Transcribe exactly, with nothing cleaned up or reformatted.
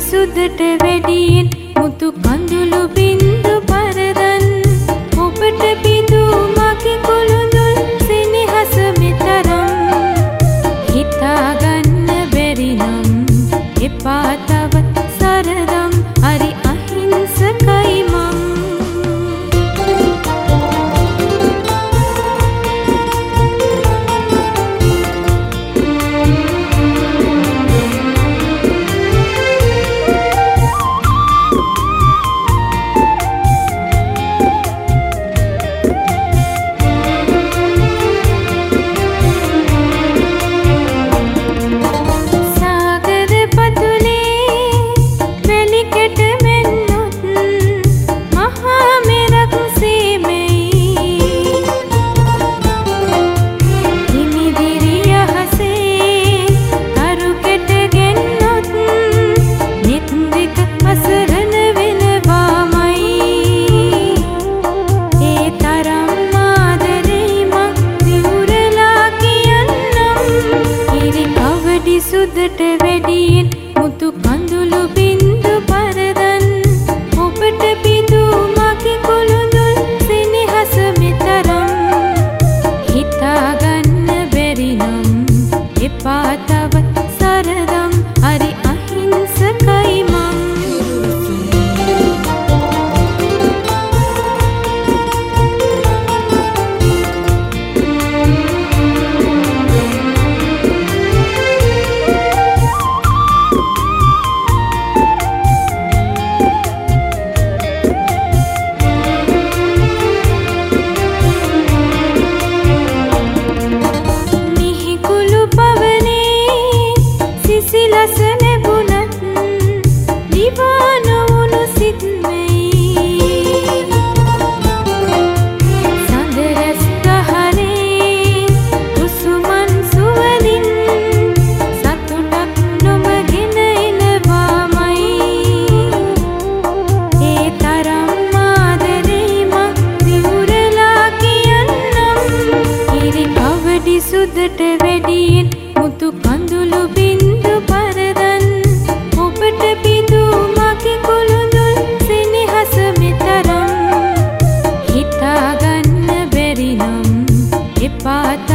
සුදට වැඩියෙන් මුතු කඳුළු බින්දු පරදන් ඔබට බිඳු මගේ කුළුඳුල් සෙනෙහස මෙතරම් හිතාගන්න බැරි නම් එපා තවත් සරදම් හරි අහිංසකයි මං සුදට වැඩියෙන් මුතු කඳුළු බින්දු පරදන් ඔබට බිඳු මගේ කුළුඳුල් සෙනෙහස මෙතරම් හිතාගන්න බැරි නම් එපා තවත් සරදම් හරි අහිංසකයි මං සුදට වැඩියෙන් මුතු කඳුළු බින්දු පරදන් ඔබට බිඳු මගේ කුළුඳුල් සෙනෙහස මෙතරම් හිතාගන්න බැරි නම් එපා